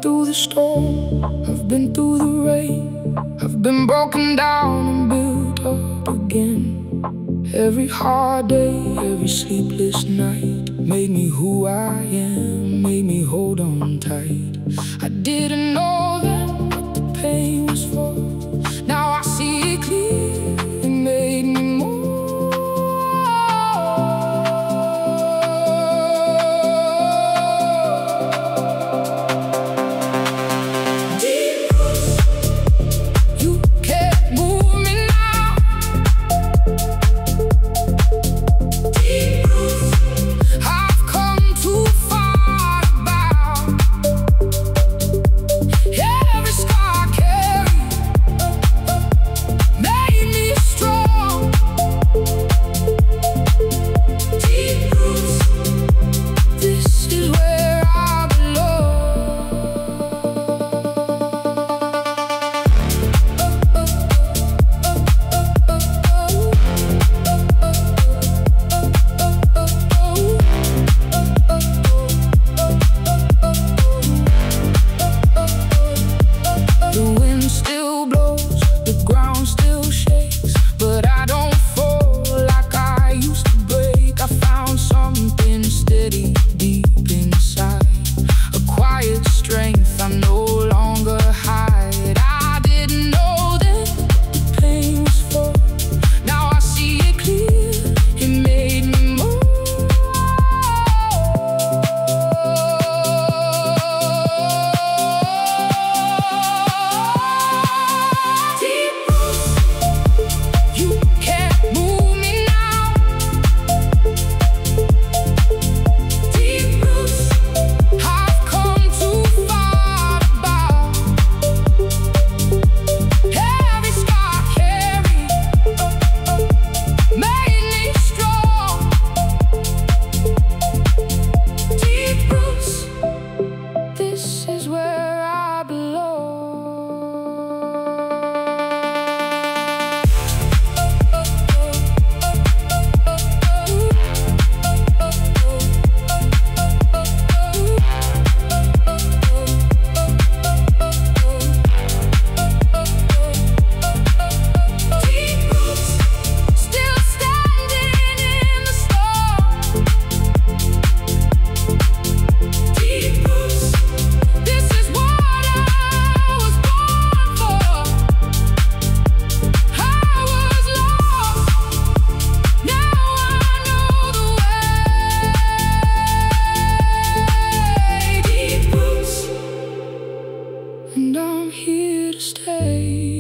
through the storm, I've been through the rain, I've been broken down and built up again. Every hard day, every sleepless night made me who I am, made me hold on tight. I didn't know then what the pain was for. Now I see it clear, it made me more. And I'm here to stay.